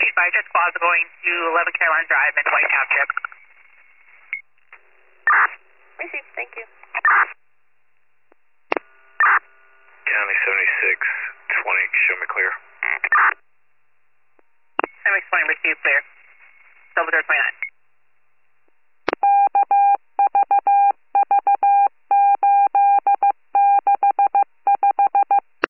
Just Plaza going to 11 Caroline Drive in White Township. Received, thank you. County 76, 20, show me clear. 76, 20, received, clear. Double 029.